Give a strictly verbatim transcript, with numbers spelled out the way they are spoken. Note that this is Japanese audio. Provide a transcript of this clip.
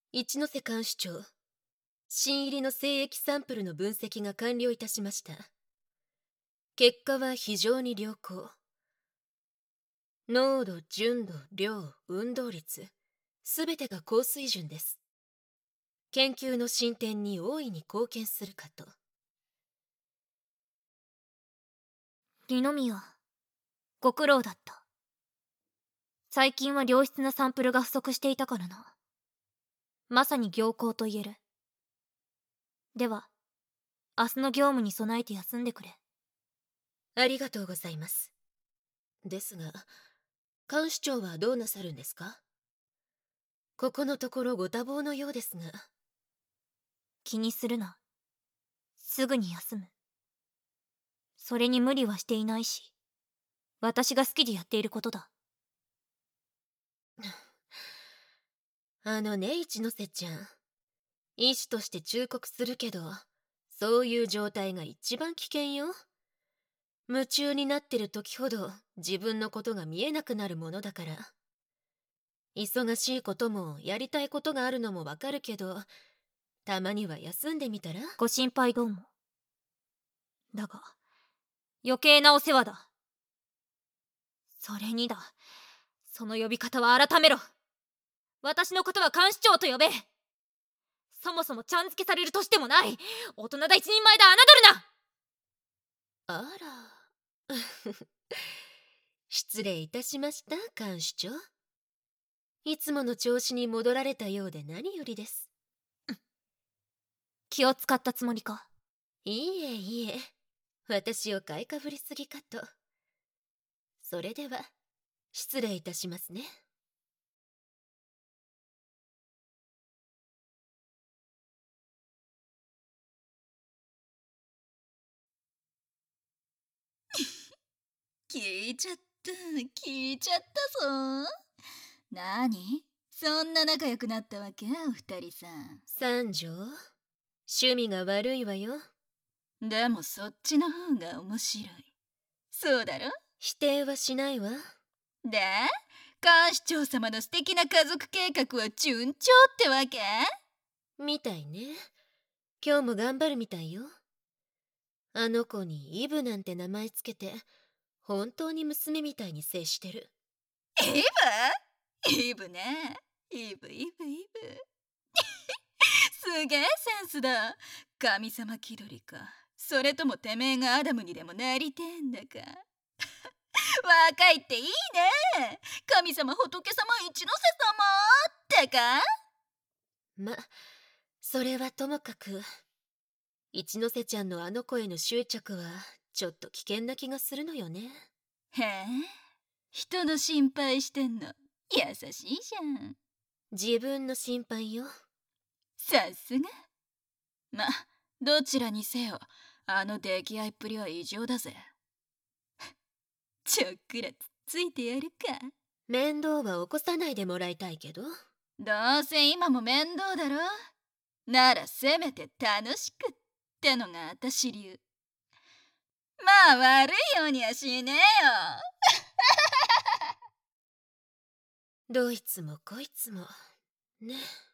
一ノ瀬監視長、新入りの精液サンプルの分析が完了いたしました。結果は非常に良好。濃度、純度、量、運動率、すべてが高水準です。研究の進展に大いに貢献するかと。 二宮、ご苦労だった。最近は良質なサンプルが不足していたからな。まさに行幸と言える。では、明日の業務に備えて休んでくれ。 ありがとうございます。ですが、監視長はどうなさるんですか？ここのところご多忙のようですが。 気にするな。すぐに休む。それに無理はしていないし、私が好きでやっていることだ。 あのね、一ノ瀬ちゃん。医師として忠告するけど、そういう状態が一番危険よ。夢中になってる時ほど自分のことが見えなくなるものだから。忙しいこともやりたいことがあるのもわかるけど、たまには休んでみたら？ ご心配どうも。だが、余計なお世話だ。それにだ、その呼び方は改めろ。私のことは監視長と呼べ。そもそもちゃん付けされる年でもない。大人だ一人前だ、侮るな。 あら失礼いたしました、監視長。いつもの調子に戻られたようで何よりです。 気を使ったつもりか？ いいえいいえ、私を買いかぶりすぎかと。それでは失礼いたしますね。 聞いちゃった聞いちゃったぞ。なにそんな仲良くなったわけお二人さん。 三条、趣味が悪いわよ。 でもそっちの方が面白い。そうだろ？ 否定はしないわ。 で、監視長様の素敵な家族計画は順調ってわけ？ みたいね。今日も頑張るみたいよ。あの子にイブなんて名前つけて本当に娘みたいに接してる。 イブ？イブね。イブイブイブすげえセンスだ。神様気取りか、それともてめえがアダムにでもなりてえんだか。若いっていいね。神様仏様一ノ瀬様ってか。 ま、それはともかく、一ノ瀬ちゃんのあの子への執着はちょっと危険な気がするのよね。 へえ、人の心配してんの優しいじゃん。 自分の心配よ。 さすが。ま、どちらにせよあの出来合いっぷりは異常だぜ。ちょっくらつっついてやるか。 面倒は起こさないでもらいたいけど。 どうせ今も面倒だろ。ならせめて楽しくってのが私流。まあ悪いようにはしねえよ。 どいつもこいつもね。